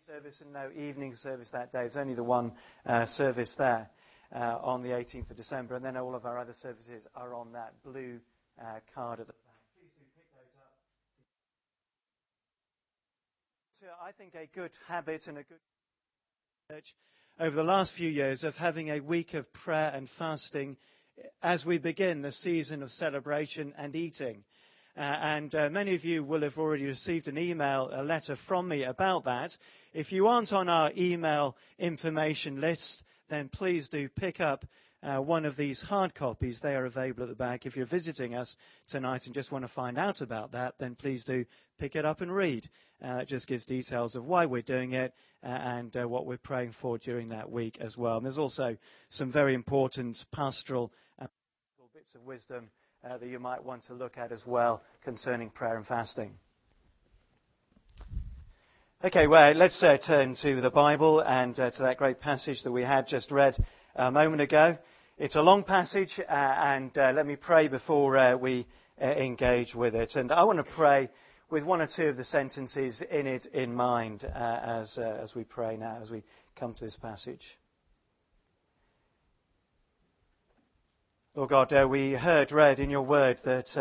service and no evening service that day. It's only the one service there on the 18th of December, and then all of our other services are on that blue card at the back. Please do pick those up. So I think a good habit and a good church over the last few years of having a week of prayer and fasting as we begin the season of celebration and eating. And many of you will have already received a letter from me about that. If you aren't on our email information list, then please do pick up one of these hard copies. They are available at the back. If you're visiting us tonight and just want to find out about that, then please do pick it up and read. It just gives details of why we're doing it and what we're praying for during that week as well. And there's also some very important pastoral bits of wisdom that you might want to look at as well concerning prayer and fasting. Okay, well, let's turn to the Bible and to that great passage that we had just read a moment ago. It's a long passage, and let me pray before we engage with it. And I want to pray with one or two of the sentences in it in mind as we pray now, as we come to this passage. Lord God, we read in your word that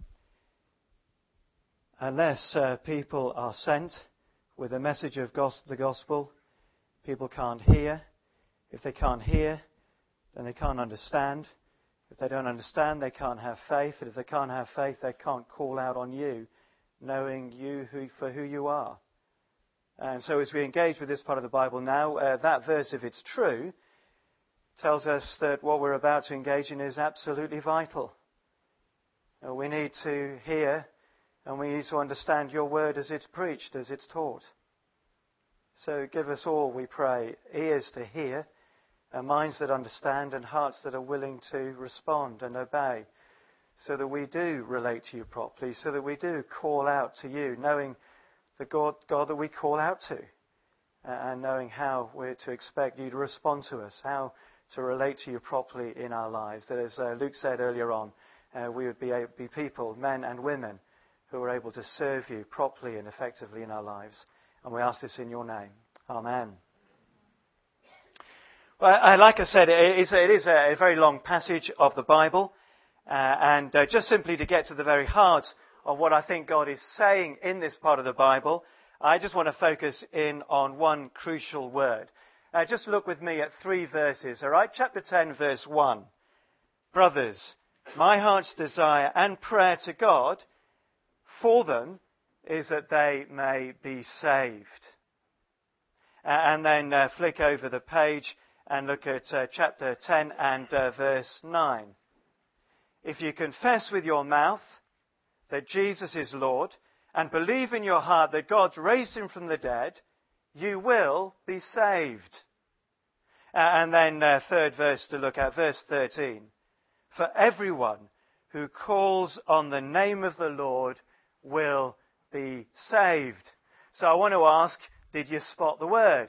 unless people are sent with a message of the gospel, people can't hear. If they can't hear, then they can't understand. If they don't understand, they can't have faith. And if they can't have faith, they can't call out on you, knowing you for who you are. And so as we engage with this part of the Bible now, that verse, if it's true, tells us that what we're about to engage in is absolutely vital. We need to hear and we need to understand your word as it's preached, as it's taught. So give us all, we pray, ears to hear, minds that understand and hearts that are willing to respond and obey, so that we do relate to you properly, so that we do call out to you, knowing the God that we call out to, and knowing how we're to expect you to respond to us, how to relate to you properly in our lives. That, as Luke said earlier on, we would be people, men and women, who are able to serve you properly and effectively in our lives. And we ask this in your name. Amen. Well, like I said, it is a very long passage of the Bible. And just simply to get to the very heart of what I think God is saying in this part of the Bible, I just want to focus in on one crucial word. Just look with me at 3 verses, all right? Chapter 10, verse 1. Brothers, my heart's desire and prayer to God for them is that they may be saved. And then flick over the page and look at chapter 10 and verse 9. If you confess with your mouth that Jesus is Lord and believe in your heart that God raised him from the dead, you will be saved. And then 3rd verse to look at, verse 13. For everyone who calls on the name of the Lord will be saved. So I want to ask, did you spot the word?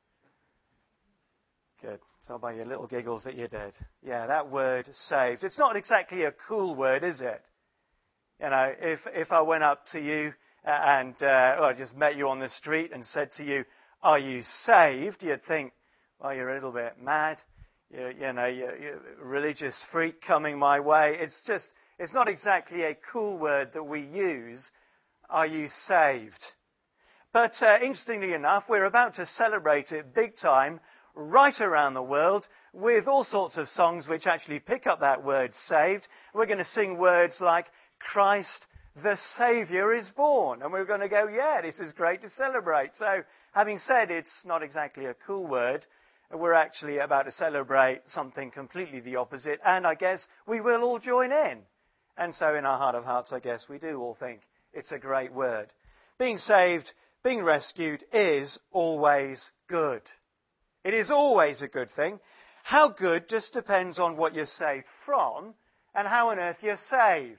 Good. Tell by your little giggles that you did. Yeah, that word, saved. It's not exactly a cool word, is it? You know, if I went up to you and I just met you on the street and said to you, are you saved? You'd think, well, you're a little bit mad. You're a religious freak coming my way. It's not exactly a cool word that we use. Are you saved? But interestingly enough, we're about to celebrate it big time right around the world with all sorts of songs which actually pick up that word saved. We're going to sing words like Christ the Saviour is born. And we're going to go, yeah, this is great to celebrate. So having said it's not exactly a cool word, we're actually about to celebrate something completely the opposite. And I guess we will all join in. And so in our heart of hearts, I guess we do all think it's a great word. Being saved, being rescued is always good. It is always a good thing. How good just depends on what you're saved from and how on earth you're saved.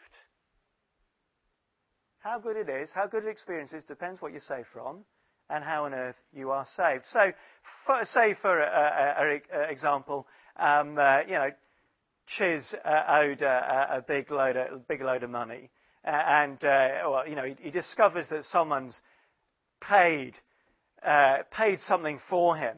How good it is, how good an experience is, depends what you're saved from and how on earth you are saved. So, say for example, Chiz owed a big load of money, and he discovers that someone's paid paid something for him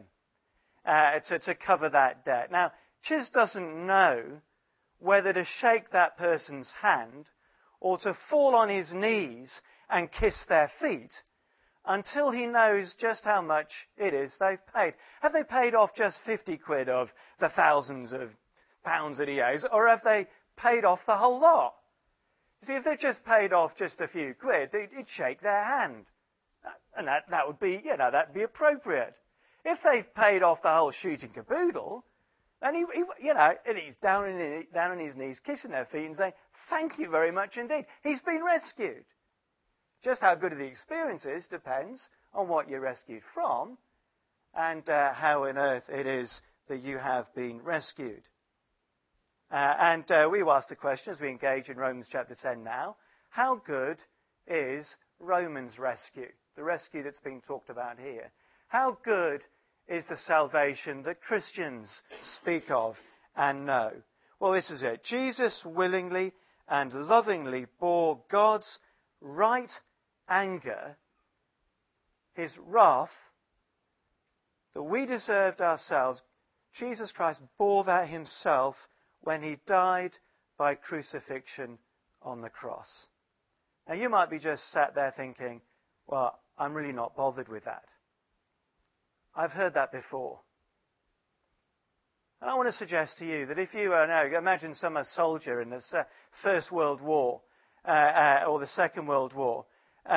to cover that debt. Now, Chiz doesn't know whether to shake that person's hand or to fall on his knees and kiss their feet until he knows just how much it is they've paid. Have they paid off just 50 quid of the thousands of pounds that he owes, or have they paid off the whole lot? You see, if they've just paid off just a few quid, he'd shake their hand. And that would be, that'd be appropriate. If they've paid off the whole shooting caboodle, then he's down on his knees, kissing their feet and saying, "Thank you very much indeed. He's been rescued." Just how good the experience is depends on what you're rescued from and how on earth it is that you have been rescued. And we've asked the question as we engage in Romans chapter 10 now, how good is Romans' rescue, the rescue that's being talked about here? How good is the salvation that Christians speak of and know? Well, this is it. Jesus willingly and lovingly bore God's right anger, his wrath, that we deserved ourselves. Jesus Christ bore that himself when he died by crucifixion on the cross. Now, you might be just sat there thinking, well, I'm really not bothered with that. I've heard that before. And I want to suggest to you that if you are now, imagine a soldier in the First World War or the Second World War,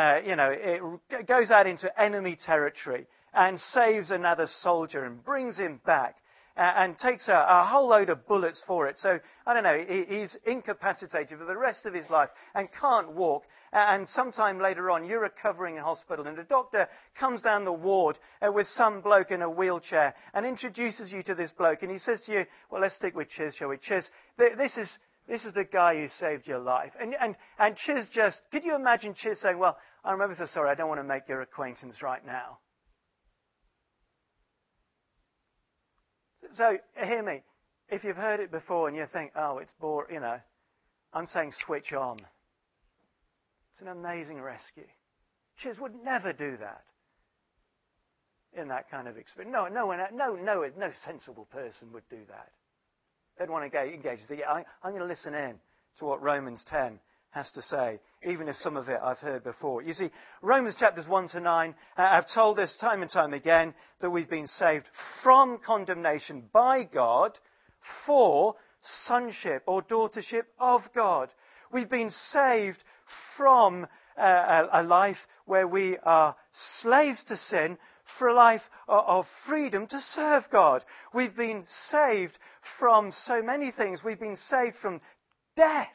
it goes out into enemy territory and saves another soldier and brings him back and takes a whole load of bullets for it. So, I don't know, he's incapacitated for the rest of his life and can't walk. And sometime later on, you're recovering in hospital and a doctor comes down the ward with some bloke in a wheelchair and introduces you to this bloke. And he says to you, well, let's stick with Chiz, shall we? Chiz, this is the guy who saved your life. And Chiz just, could you imagine Chiz saying, well, I'm ever so sorry, I don't want to make your acquaintance right now. So, hear me. If you've heard it before and you think, oh, it's boring, I'm saying switch on. It's an amazing rescue. Chiz would never do that in that kind of experience. No sensible person would do that. They'd want to engage. I'm going to listen in to what Romans 10 has to say, even if some of it I've heard before. You see, Romans chapters 1 to 9 have told us time and time again that we've been saved from condemnation by God for sonship or daughtership of God. We've been saved from a life where we are slaves to sin for a life of freedom to serve God. We've been saved from so many things. We've been saved from death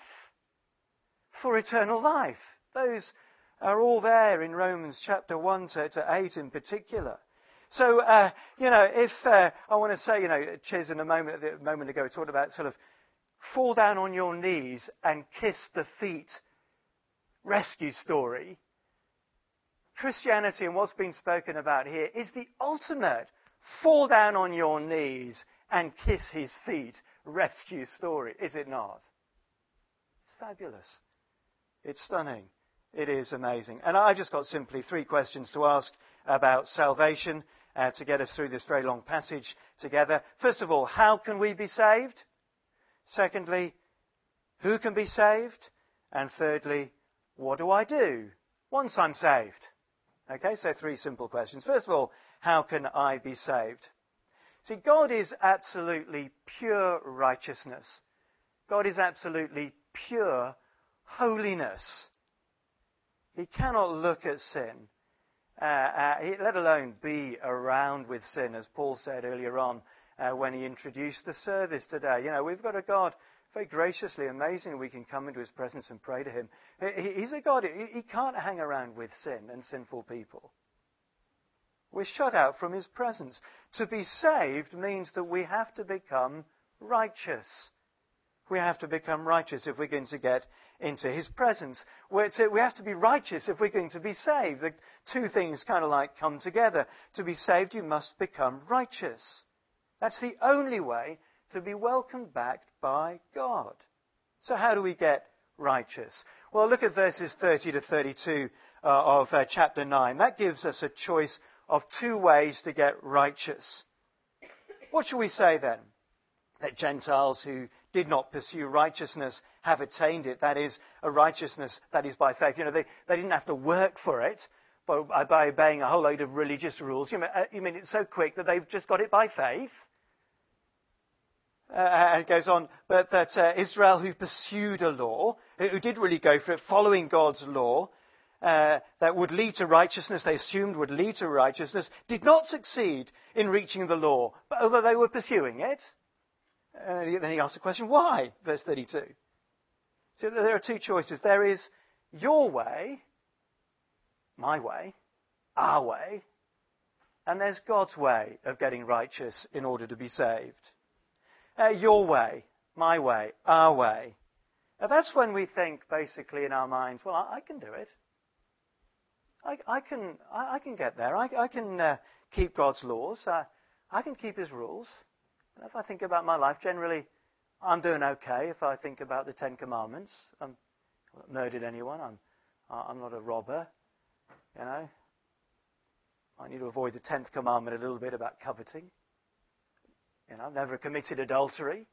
for eternal life. Those are all there in Romans chapter 1 to 8 in particular. So, if I want to say, Chiz a moment ago talked about sort of fall down on your knees and kiss the feet rescue story. Christianity and what's being spoken about here is the ultimate fall down on your knees and kiss his feet rescue story, is it not? It's fabulous. It's stunning. It is amazing. And I just got simply 3 questions to ask about salvation to get us through this very long passage together. First of all, how can we be saved? Secondly, who can be saved? And thirdly, what do I do once I'm saved? Okay, so 3 simple questions. First of all, how can I be saved? See, God is absolutely pure righteousness. God is absolutely pure holiness. He cannot look at sin, let alone be around with sin, as Paul said earlier on when he introduced the service today. We've got a God very graciously, amazing, we can come into his presence and pray to him. He's a God, he can't hang around with sin and sinful people. We're shut out from his presence. To be saved means that we have to become righteous. We have to become righteous if we're going to get into his presence. We have to be righteous if we're going to be saved. The 2 things kind of like come together. To be saved, you must become righteous. That's the only way to be welcomed back by God. So how do we get righteous? Well, look at verses 30 to 32 of chapter 9. That gives us a choice of two ways to get righteous. What shall we say then? That Gentiles who did not pursue righteousness have attained it. That is, a righteousness that is by faith. They didn't have to work for it by obeying a whole load of religious rules. You mean it's so quick that they've just got it by faith? And it goes on, but that Israel who pursued a law, who did really go for it, following God's law, that would lead to righteousness, they assumed would lead to righteousness, did not succeed in reaching the law, but although they were pursuing it. Then he asks the question, why? Verse 32. So there are two choices. There is your way, my way, our way, and there's God's way of getting righteous in order to be saved. Your way, my way, our way. Now that's when we think basically in our minds, well, I can do it. I can get there. I can keep God's laws. I can keep His rules. And if I think about my life, generally, I'm doing okay. If I think about the Ten Commandments, I haven't murdered anyone. I'm not a robber. I need to avoid the 10th commandment a little bit about coveting. I've never committed adultery.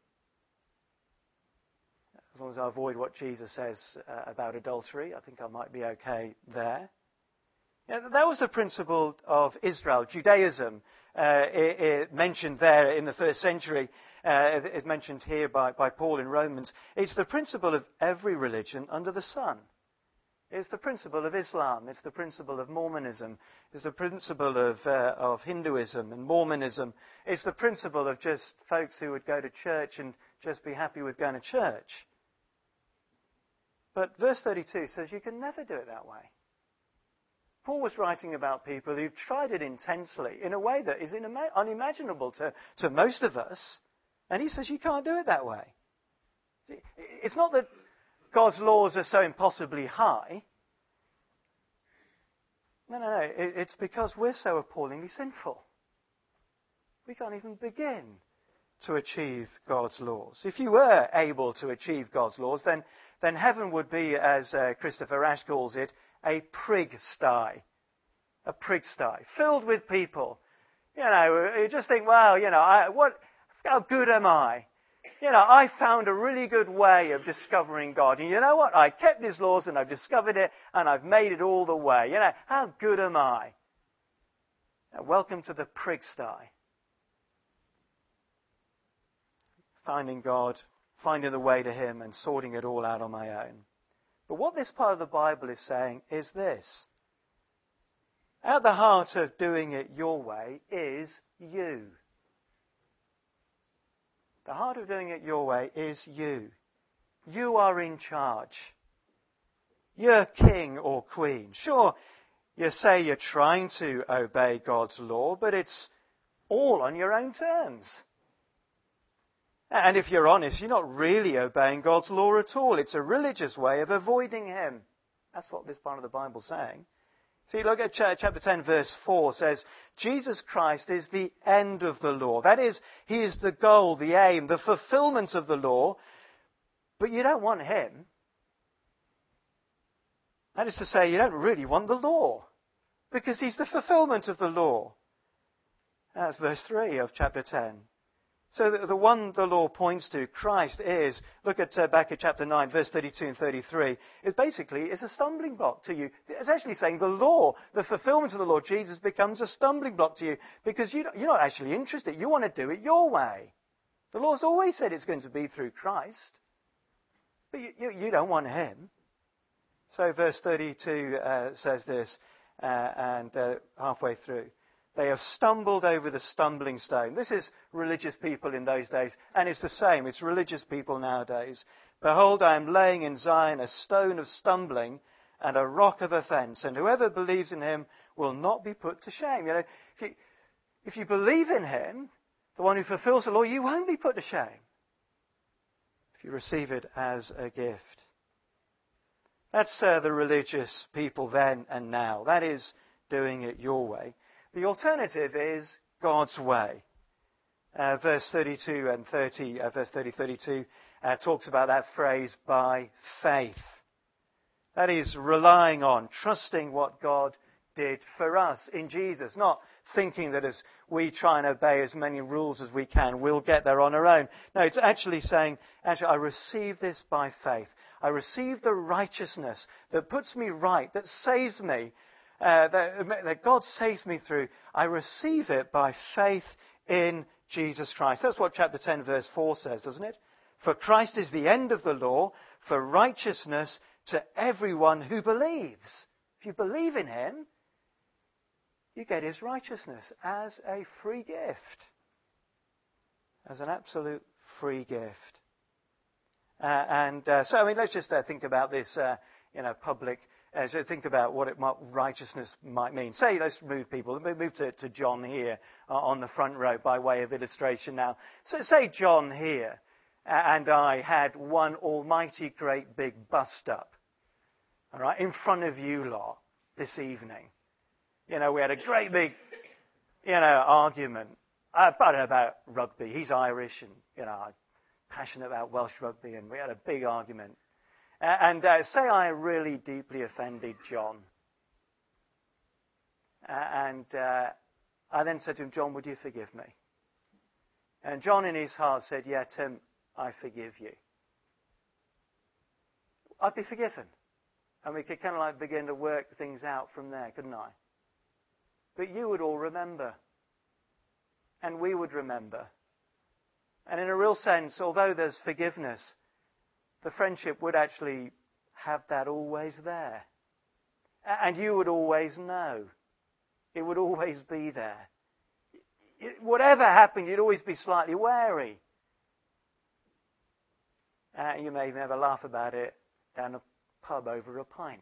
As long as I avoid what Jesus says about adultery, I think I might be okay there. That was the principle of Israel, Judaism. It mentioned there in the first century. It's mentioned here by Paul in Romans. It's the principle of every religion under the sun. It's the principle of Islam. It's the principle of Mormonism. It's the principle of Hinduism and Mormonism. It's the principle of just folks who would go to church and just be happy with going to church. But verse 32 says you can never do it that way. Paul was writing about people who've tried it intensely in a way that is unimaginable to most of us. And he says you can't do it that way. It's not that God's laws are so impossibly high. No. It's because we're so appallingly sinful. We can't even begin to achieve God's laws. If you were able to achieve God's laws, then heaven would be, as Christopher Ash calls it, a prig-sty. A prig-sty. Filled with people. You just think, well, how good am I? I found a really good way of discovering God. And you know what? I kept His laws and I've discovered it and I've made it all the way. How good am I? Now, welcome to the prig-sty. Finding God, finding the way to Him and sorting it all out on my own. But what this part of the Bible is saying is this. At the heart of doing it your way is you. The heart of doing it your way is you. You are in charge. You're king or queen. Sure, you say you're trying to obey God's law, but it's all on your own terms. And if you're honest, you're not really obeying God's law at all. It's a religious way of avoiding Him. That's what this part of the Bible's saying. See, look at chapter 10, verse 4 says, Jesus Christ is the end of the law. That is, He is the goal, the aim, the fulfillment of the law. But you don't want Him. That is to say, you don't really want the law. Because He's the fulfillment of the law. That's verse 3 of chapter 10. So the one the law points to, Christ, is, look at back at chapter 9, verse 32 and 33, it basically is a stumbling block to you. It's actually saying the law, the fulfillment of the law, Jesus, becomes a stumbling block to you because you're not actually interested. You want to do it your way. The law's always said it's going to be through Christ, but you don't want Him. So verse 32 says this, and halfway through. They have stumbled over the stumbling stone. This is religious people in those days, and it's the same. It's religious people nowadays. Behold, I am laying in Zion a stone of stumbling and a rock of offense, and whoever believes in Him will not be put to shame. If you believe in Him, the one who fulfills the law, you won't be put to shame if you receive it as a gift. That's the religious people then and now. That is doing it your way. The alternative is God's way. Verse 32 and 30, verse 30-32 talks about that phrase, by faith. That is relying on, trusting what God did for us in Jesus. Not thinking that as we try and obey as many rules as we can, we'll get there on our own. No, it's actually saying, I receive this by faith. I receive the righteousness that puts me right, that saves me, that God saves me through. I receive it by faith in Jesus Christ. That's what chapter 10 verse 4 says, doesn't it? For Christ is the end of the law for righteousness to everyone who believes. If you believe in him, you get his righteousness as a free gift. As an absolute free gift. So let's just think about this, public. So think about what righteousness might mean. Say, let's move to John here on the front row by way of illustration now. So say John here and I had one almighty great big bust-up, all right, in front of you lot this evening. We had a great big, argument. I don't know about rugby. He's Irish and, I'm passionate about Welsh rugby, and we had a big argument. Say I really deeply offended John. I then said to him, John, would you forgive me? And John in his heart said, yeah, Tim, I forgive you. I'd be forgiven. And we could kind of begin to work things out from there, couldn't I? But you would all remember. And we would remember. And in a real sense, although there's forgiveness, the friendship would actually have that always there. And you would always know. It would always be there. Whatever happened, you'd always be slightly wary. You may even have a laugh about it down a pub over a pint.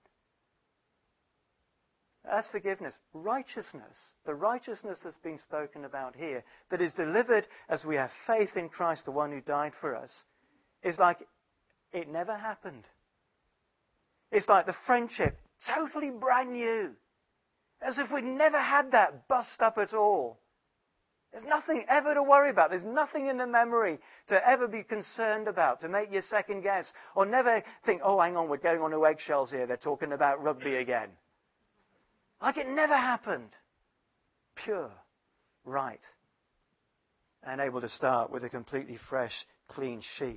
That's forgiveness. Righteousness, the righteousness that's been spoken about here, that is delivered as we have faith in Christ, the one who died for us, is like it never happened. It's like the friendship, totally brand new. As if we'd never had that bust up at all. There's nothing ever to worry about. There's nothing in the memory to ever be concerned about, to make you second guess, or never think, oh, hang on, we're going on to eggshells here. They're talking about rugby again. Like it never happened. Pure, right, and able to start with a completely fresh, clean sheet.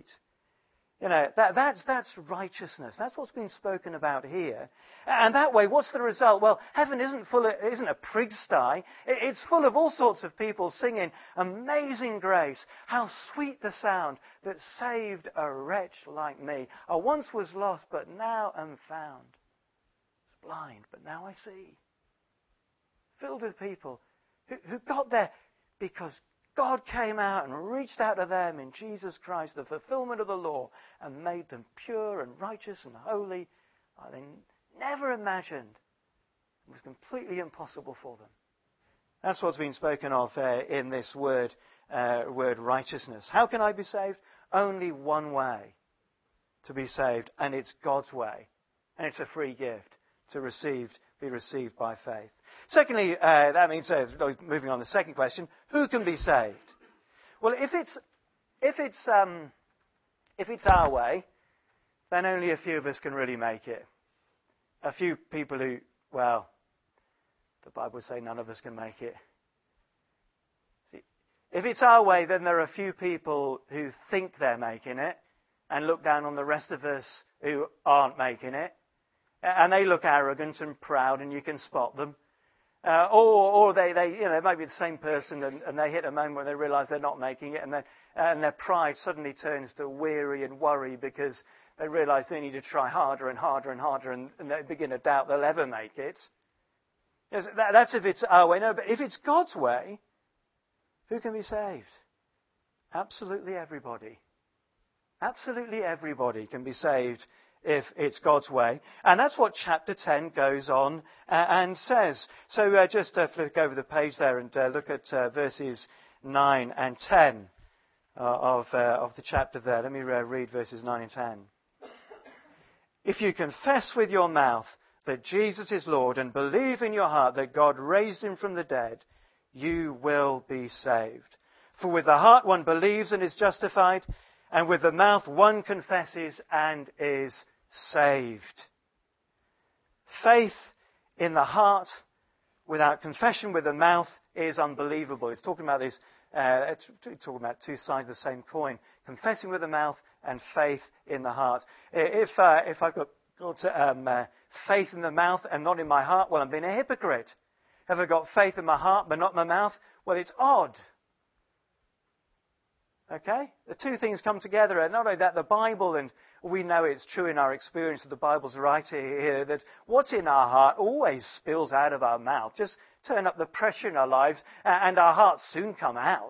That's righteousness. That's what's been spoken about here. And that way, what's the result? Well, heaven isn't a pigsty. It's full of all sorts of people singing Amazing Grace. How sweet the sound that saved a wretch like me. I once was lost, but now am found. I was blind, but now I see. Filled with people who got there because God came out and reached out to them in Jesus Christ, the fulfillment of the law, and made them pure and righteous and holy. They never imagined. It was completely impossible for them. That's what's been spoken of in this word righteousness. How can I be saved? Only one way to be saved, and it's God's way. And it's a free gift to be received by faith. Secondly, that means, moving on to the second question, who can be saved? Well, if it's our way, then only a few of us can really make it. A few people who, well, the Bible would say none of us can make it. See, if it's our way, then there are a few people who think they're making it and look down on the rest of us who aren't making it. And they look arrogant and proud, and you can spot them. Or they might be the same person, and they hit a moment where they realise they're not making it, and their pride suddenly turns to weary and worry because they realise they need to try harder and harder and harder, and they begin to doubt they'll ever make it. Yes, that's if it's our way. No, but if it's God's way, who can be saved? Absolutely everybody. Absolutely everybody can be saved if it's God's way. And that's what chapter 10 goes on and says. So just flick over the page there and look at verses 9 and 10 of the chapter there. Let me read verses 9 and 10. If you confess with your mouth that Jesus is Lord and believe in your heart that God raised him from the dead, you will be saved. For with the heart one believes and is justified, and with the mouth one confesses and is saved. Faith in the heart without confession with the mouth is unbelievable. It's talking about this, it's talking about two sides of the same coin. Confessing with the mouth and faith in the heart. If I've got faith in the mouth and not in my heart, well, I'm being a hypocrite. Have I got faith in my heart but not in my mouth? Well, it's odd. Okay? The two things come together. And not only that, the Bible, and we know it's true in our experience that the Bible's right here, that what's in our heart always spills out of our mouth. Just turn up the pressure in our lives and our hearts soon come out.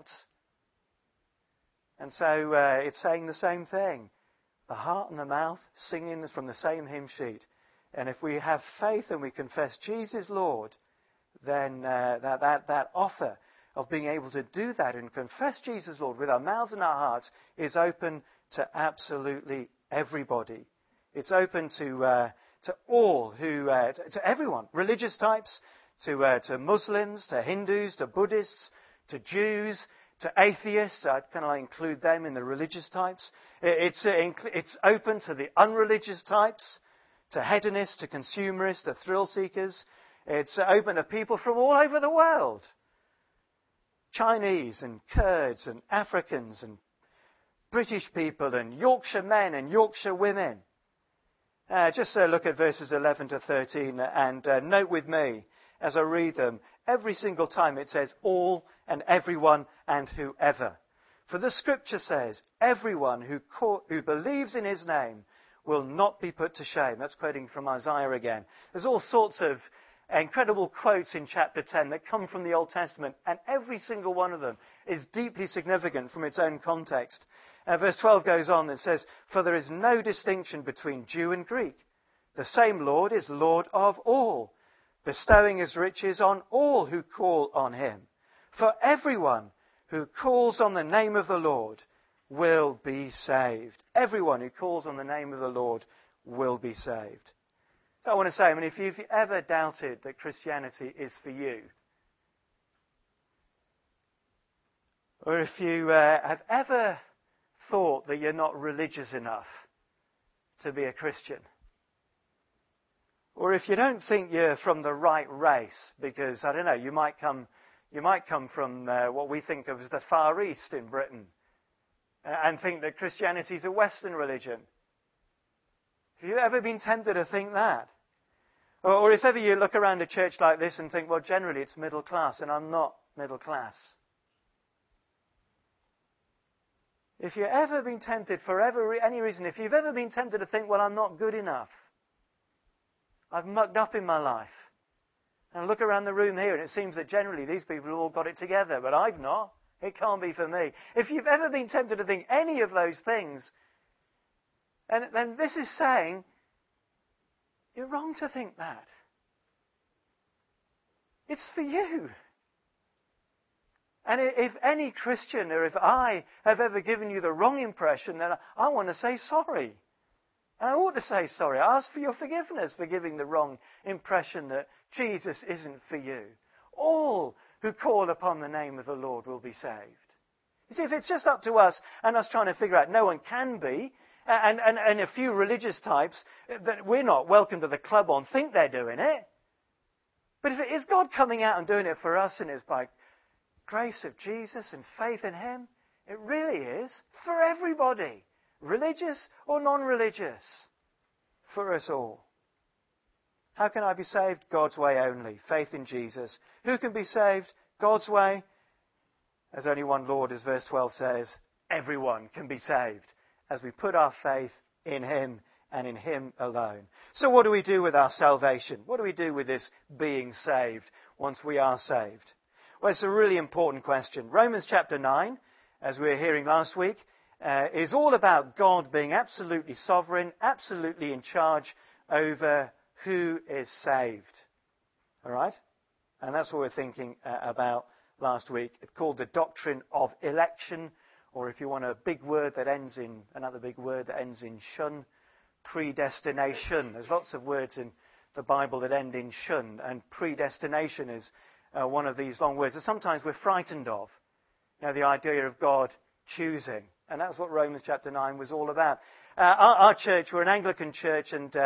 And so it's saying the same thing. The heart and the mouth singing from the same hymn sheet. And if we have faith and we confess Jesus Lord, then that offer of being able to do that and confess Jesus Lord with our mouths and our hearts is open to absolutely everybody. It's open to all to everyone, religious types, to Muslims, to Hindus, to Buddhists, to Jews, to atheists. I'd kind of include them in the religious types. It's open to the unreligious types, to hedonists, to consumerists, to thrill seekers. It's open to people from all over the world. Chinese and Kurds and Africans and British people and Yorkshire men and Yorkshire women. Just look at verses 11 to 13 and note with me as I read them, every single time it says all and everyone and whoever. For the scripture says, everyone who believes in his name will not be put to shame. That's quoting from Isaiah again. There's all sorts of incredible quotes in chapter 10 that come from the Old Testament, and every single one of them is deeply significant from its own context. Verse 12 goes on and says, for there is no distinction between Jew and Greek. The same Lord is Lord of all, bestowing his riches on all who call on him. For everyone who calls on the name of the Lord will be saved. Everyone who calls on the name of the Lord will be saved. I want to say, if you've ever doubted that Christianity is for you, or if you have ever thought that you're not religious enough to be a Christian, or if you don't think you're from the right race, because, I don't know, you might come from what we think of as the Far East in Britain, and think that Christianity is a Western religion. Have you ever been tempted to think that? Or if ever you look around a church like this and think, well, generally it's middle class, and I'm not middle class. If you've ever been tempted for any reason, if you've ever been tempted to think, well, I'm not good enough, I've mucked up in my life, and I look around the room here and it seems that generally these people have all got it together, but I've not. It can't be for me. If you've ever been tempted to think any of those things, then this is saying, you're wrong to think that. It's for you. And if any Christian, or if I have ever given you the wrong impression, then I want to say sorry. And I ought to say sorry. I ask for your forgiveness for giving the wrong impression that Jesus isn't for you. All who call upon the name of the Lord will be saved. You see, if it's just up to us and us trying to figure out no one can be, and a few religious types that we're not welcome to the club on think they're doing it. But if it is God coming out and doing it for us, and it's by grace of Jesus and faith in him, it really is for everybody, religious or non-religious, for us all. How can I be saved? God's way only, faith in Jesus. Who can be saved? God's way. There's only one Lord, as verse 12 says. Everyone can be saved as we put our faith in him and in him alone. So what do we do with our salvation? What do we do with this being saved once we are saved? Well, it's a really important question. Romans chapter 9, as we were hearing last week, is all about God being absolutely sovereign, absolutely in charge over who is saved. All right? And that's what we're thinking about last week. It's called the doctrine of election, or if you want another big word that ends in shun, predestination. There's lots of words in the Bible that end in shun, and predestination is one of these long words that sometimes we're frightened of. You know, the idea of God choosing. And that's what Romans chapter 9 was all about. Our church, we're an Anglican church, and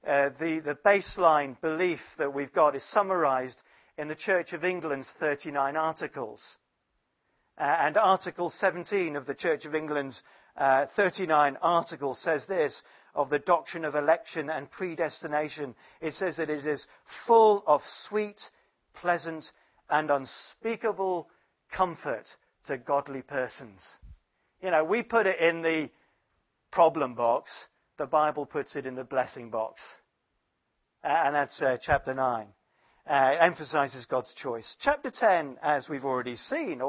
the baseline belief that we've got is summarized in the Church of England's 39 articles. And Article 17 of the Church of England's 39 articles says this of the doctrine of election and predestination. It says that it is full of sweet, pleasant, and unspeakable comfort to godly persons. You know, we put it in the problem box. The Bible puts it in the blessing box. And that's chapter 9. Emphasizes God's choice. Chapter 10, as we've already seen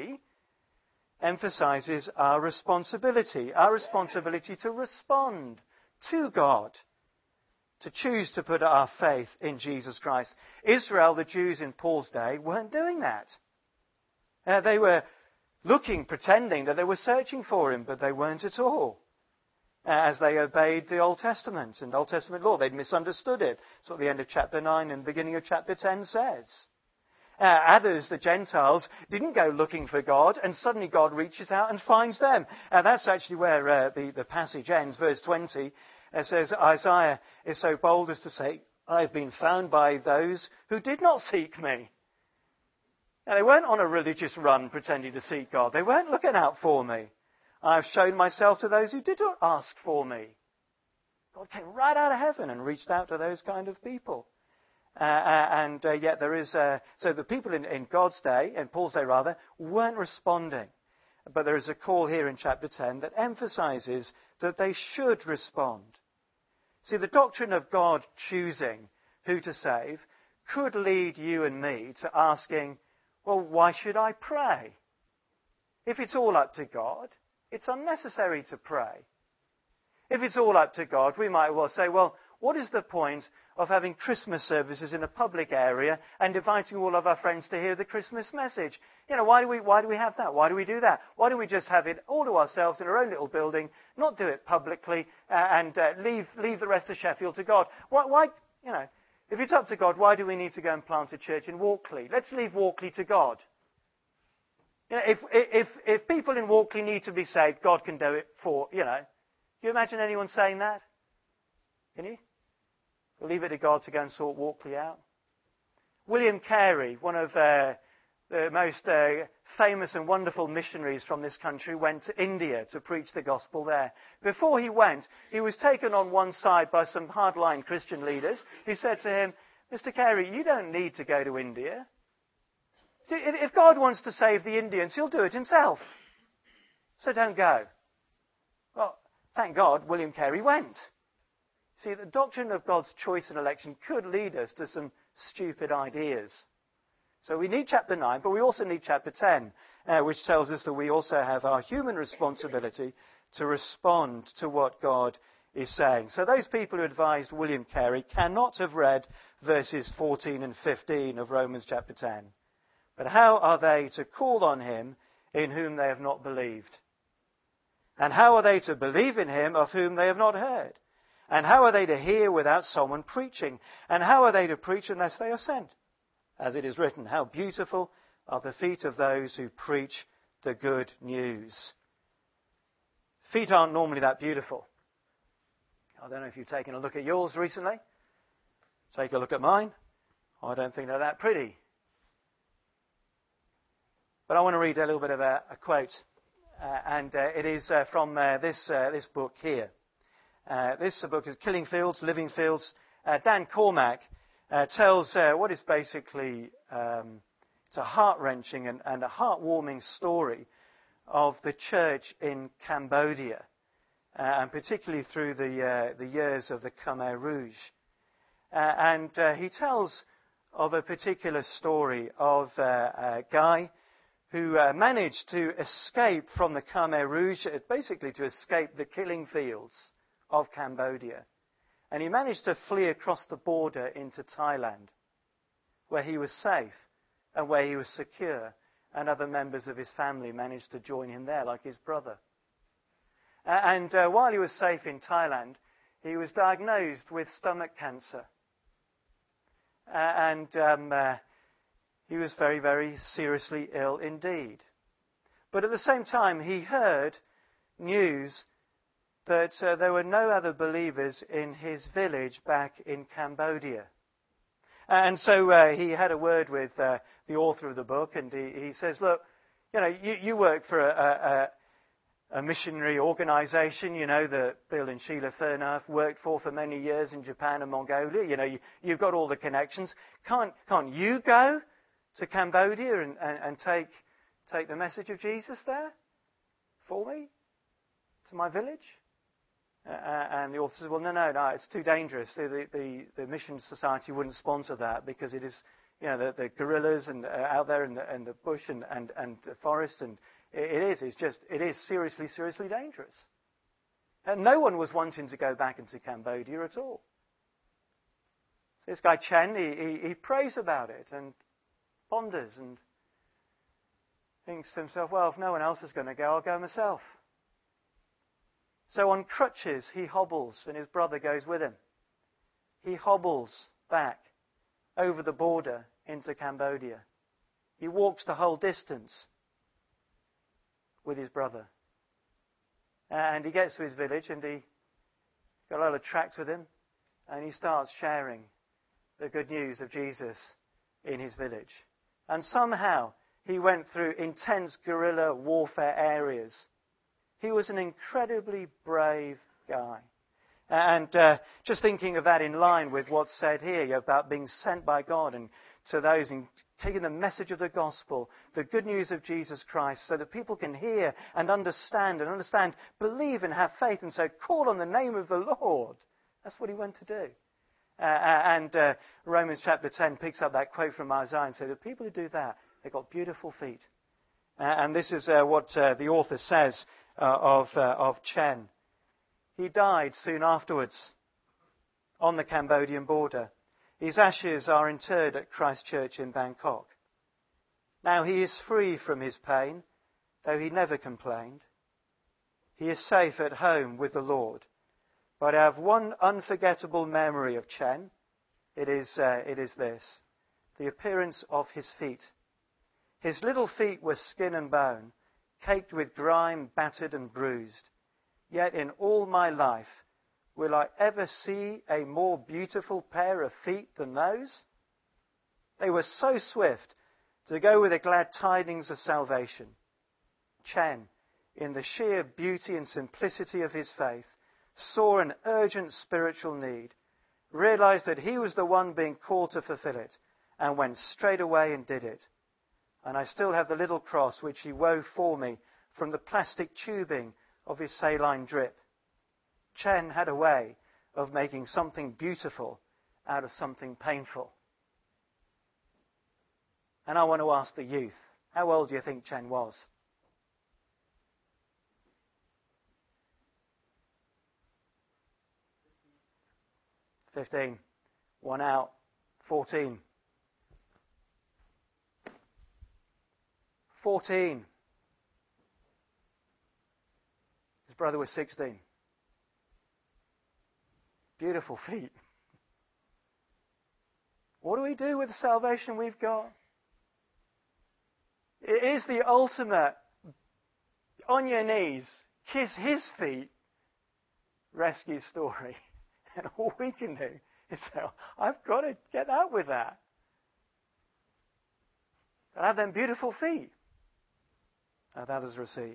emphasizes our responsibility to respond to God, to choose to put our faith in Jesus Christ. Israel, the Jews in Paul's day, weren't doing that. They were pretending that they were searching for him, but they weren't at all. As they obeyed the Old Testament and Old Testament law. They'd misunderstood it. That's what the end of chapter 9 and beginning of chapter 10 says. Others, the Gentiles, didn't go looking for God, and suddenly God reaches out and finds them. That's actually where the passage ends. Verse 20 says, Isaiah is so bold as to say, I've been found by those who did not seek me. Now, they weren't on a religious run pretending to seek God. They weren't looking out for me. I have shown myself to those who did not ask for me. God came right out of heaven and reached out to those kind of people. Yet there is... so the people in God's day, in Paul's day rather, weren't responding. But there is a call here in chapter 10 that emphasizes that they should respond. See, the doctrine of God choosing who to save could lead you and me to asking, well, why should I pray? If it's all up to God, it's unnecessary to pray. If it's all up to God, we might well say, well, what is the point of having Christmas services in a public area and inviting all of our friends to hear the Christmas message? You know, why do we have that? Why do we do that? Why don't we just have it all to ourselves in our own little building, not do it publicly, and leave the rest of Sheffield to God? Why, you know, if it's up to God, why do we need to go and plant a church in Walkley? Let's leave Walkley to God. You know, if people in Walkley need to be saved, God can do it for, you know. Can you imagine anyone saying that? Can you? We'll leave it to God to go and sort Walkley out. William Carey, one of the most famous and wonderful missionaries from this country, went to India to preach the gospel there. Before he went, he was taken on one side by some hardline Christian leaders who said to him, Mr. Carey, you don't need to go to India. See, if God wants to save the Indians, he'll do it himself. So don't go. Well, thank God William Carey went. See, the doctrine of God's choice and election could lead us to some stupid ideas. So we need chapter 9, but we also need chapter 10, which tells us that we also have our human responsibility to respond to what God is saying. So those people who advised William Carey cannot have read verses 14 and 15 of Romans chapter 10. But how are they to call on him in whom they have not believed? And how are they to believe in him of whom they have not heard? And how are they to hear without someone preaching? And how are they to preach unless they are sent? As it is written, how beautiful are the feet of those who preach the good news. Feet aren't normally that beautiful. I don't know if you've taken a look at yours recently. Take a look at mine. I don't think they're that pretty. But I want to read a little bit of a quote, and it is from this book here. This book is Killing Fields, Living Fields. Dan Cormack tells what is basically it's a heart-wrenching and a heart-warming story of the church in Cambodia, and particularly through the years of the Khmer Rouge. And he tells of a particular story of a guy who managed to escape from the Khmer Rouge, basically to escape the killing fields of Cambodia. And he managed to flee across the border into Thailand, where he was safe and where he was secure, and other members of his family managed to join him there, like his brother. And while he was safe in Thailand, he was diagnosed with stomach cancer. He was very, very seriously ill indeed. But at the same time, he heard news that there were no other believers in his village back in Cambodia. And so he had a word with the author of the book, and he says, look, you work for a missionary organization, that Bill and Sheila Fernaf worked for many years in Japan and Mongolia. You've got all the connections. Can't you go to Cambodia and take the message of Jesus there for me, to my village? And the author says, well, no, it's too dangerous. The Mission Society wouldn't sponsor that because it is, the guerrillas and out there in the bush and the forest, and it is seriously, seriously dangerous. And no one was wanting to go back into Cambodia at all. This guy Chen, he prays about it and ponders and thinks to himself, well, if no one else is going to go, I'll go myself. So on crutches, he hobbles, and his brother goes with him. He hobbles back over the border into Cambodia. He walks the whole distance with his brother. And he gets to his village, and he got a lot of tracts with him, and he starts sharing the good news of Jesus in his village. And somehow he went through intense guerrilla warfare areas. He was an incredibly brave guy. And just thinking of that in line with what's said here about being sent by God and to those in taking the message of the gospel, the good news of Jesus Christ, so that people can hear and understand, believe and have faith, and so call on the name of the Lord. That's what he went to do. And Romans chapter 10 picks up that quote from Isaiah and says, the people who do that, they've got beautiful feet. And this is what the author says of Chen. He died soon afterwards on the Cambodian border. His ashes are interred at Christ Church in Bangkok. Now he is free from his pain, though he never complained. He is safe at home with the Lord. But I have one unforgettable memory of Chen. It is this: the appearance of his feet. His little feet were skin and bone, caked with grime, battered and bruised. Yet in all my life, will I ever see a more beautiful pair of feet than those? They were so swift to go with the glad tidings of salvation. Chen, in the sheer beauty and simplicity of his faith, saw an urgent spiritual need, realized that he was the one being called to fulfill it, and went straight away and did it. And I still have the little cross which he wove for me from the plastic tubing of his saline drip. Chen had a way of making something beautiful out of something painful. And I want to ask the youth, how old do you think Chen was? "15. One out. 14. 14. His brother was 16. Beautiful feet. What do we do with the salvation we've got? It is the ultimate, on your knees, kiss his feet, rescue story. And all we can do is say, I've got to get out with that. I have them beautiful feet that others received.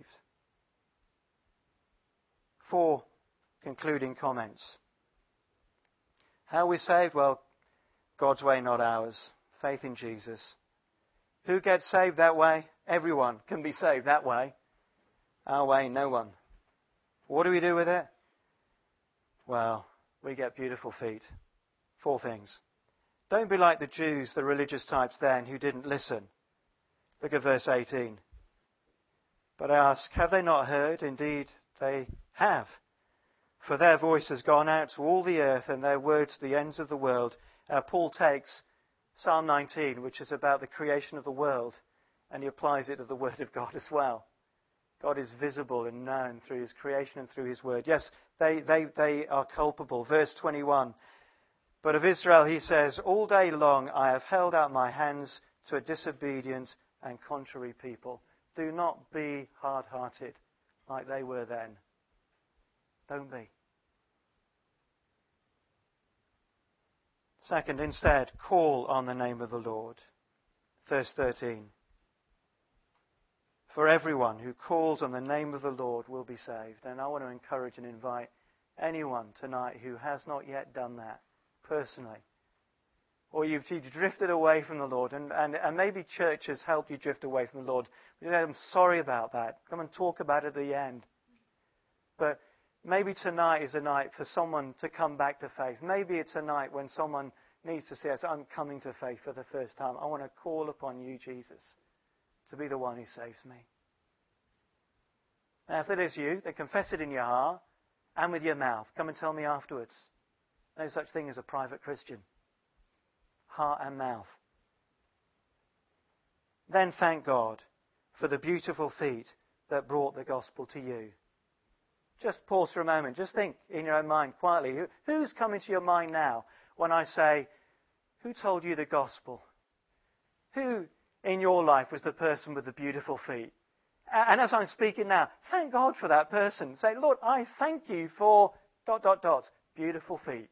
4 concluding comments. How are we saved? Well, God's way, not ours. Faith in Jesus. Who gets saved that way? Everyone can be saved that way. Our way, no one. What do we do with it? Well, we get beautiful feet. 4 things. Don't be like the Jews, the religious types then, who didn't listen. Look at verse 18. But I ask, have they not heard? Indeed, they have. For their voice has gone out to all the earth, and their words to the ends of the world. Paul takes Psalm 19, which is about the creation of the world, and he applies it to the Word of God as well. God is visible and known through His creation and through His Word. Yes, they are culpable. Verse 21. But of Israel he says, all day long I have held out my hands to a disobedient and contrary people. Do not be hard-hearted like they were then. Don't be. Second, instead, call on the name of the Lord. Verse 13. For everyone who calls on the name of the Lord will be saved. And I want to encourage and invite anyone tonight who has not yet done that personally. Or you've drifted away from the Lord, and maybe church has helped you drift away from the Lord. I'm sorry about that. Come and talk about it at the end. But maybe tonight is a night for someone to come back to faith. Maybe it's a night when someone needs to say, I'm coming to faith for the first time. I want to call upon you, Jesus, to be the one who saves me. Now, if it is you, then confess it in your heart and with your mouth. Come and tell me afterwards. No such thing as a private Christian. Heart and mouth. Then thank God for the beautiful feet that brought the gospel to you. Just pause for a moment. Just think in your own mind quietly. Who's coming to your mind now when I say, who told you the gospel? Who in your life was the person with the beautiful feet? And as I'm speaking now, thank God for that person. Say, Lord, I thank you for ... beautiful feet.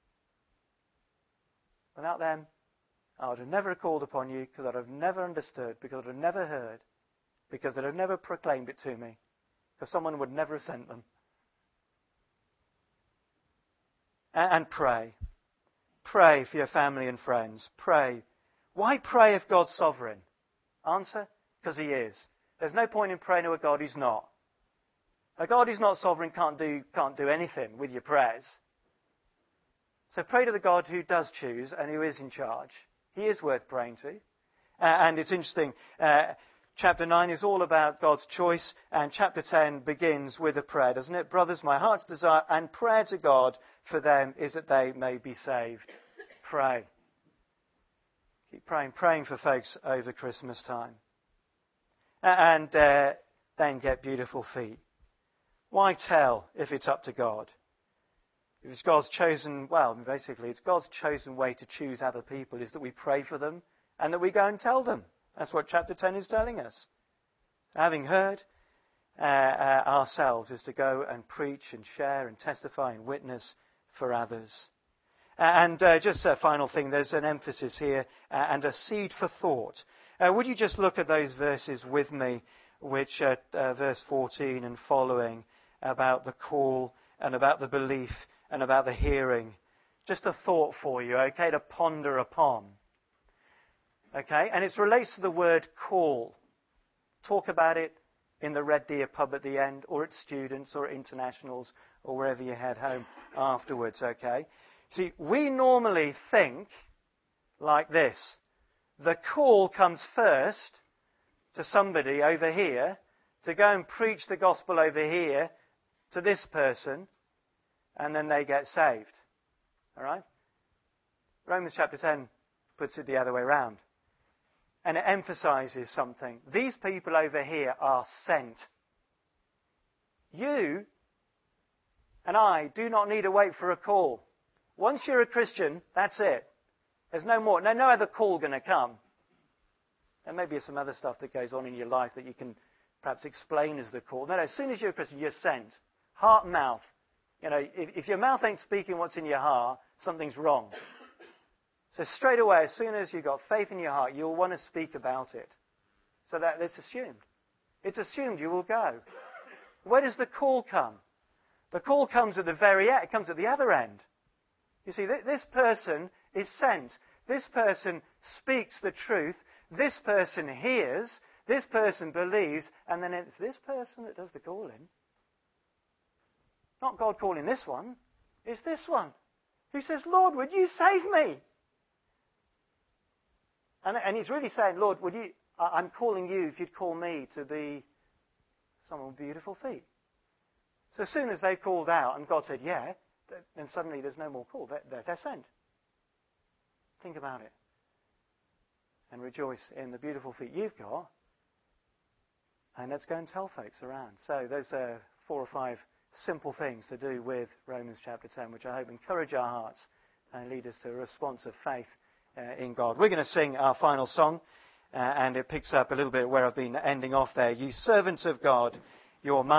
Without them, I would have never called upon you, because I'd have never understood, because I'd have never heard, because I'd have never proclaimed it to me, because someone would never have sent them. And pray. Pray for your family and friends. Pray. Why pray if God's sovereign? Answer, because He is. There's no point in praying to a God who's not. A God who's not sovereign can't do anything with your prayers. So pray to the God who does choose and who is in charge. He is worth praying to. And it's interesting, chapter 9 is all about God's choice, and chapter 10 begins with a prayer, doesn't it? Brothers, my heart's desire and prayer to God for them is that they may be saved. Pray. Keep praying for folks over Christmas time. And then get beautiful feet. Why tell if it's up to God? If it's God's chosen, basically it's God's chosen way to choose other people is that we pray for them and that we go and tell them. That's what chapter 10 is telling us. Having heard ourselves is to go and preach and share and testify and witness for others. And just a final thing, there's an emphasis here and a seed for thought. Would you just look at those verses with me, which verse 14 and following, about the call and about the belief and about the hearing. Just a thought for you, okay, to ponder upon. Okay, and it relates to the word call. Talk about it in the Red Deer pub at the end, or at students, or at internationals, or wherever you head home afterwards, okay? See, we normally think like this. The call comes first to somebody over here to go and preach the gospel over here to this person, and then they get saved. All right? Romans chapter 10 puts it the other way around. And it emphasizes something. These people over here are sent. You and I do not need to wait for a call. Once you're a Christian, that's it. There's no more. No other call going to come. There may be some other stuff that goes on in your life that you can perhaps explain as the call. No, as soon as you're a Christian, you're sent. Heart and mouth. You know, if your mouth ain't speaking what's in your heart, something's wrong. So straight away, as soon as you've got faith in your heart, you'll want to speak about it. So that it's assumed. It's assumed you will go. Where does the call come? The call comes at the very end. It comes at the other end. You see, this person is sent. This person speaks the truth. This person hears. This person believes. And then it's this person that does the calling. Not God calling this one. It's this one who says, Lord, would you save me? And he's really saying, Lord, I'm calling you if you'd call me to be someone with beautiful feet. So as soon as they called out and God said, yeah, then suddenly there's no more call. They're sent. Think about it. And rejoice in the beautiful feet you've got. And let's go and tell folks around. So those are 4 or 5 simple things to do with Romans chapter 10, which I hope encourage our hearts and lead us to a response of faith in God. We're going to sing our final song, and it picks up a little bit where I've been ending off there. You servants of God, your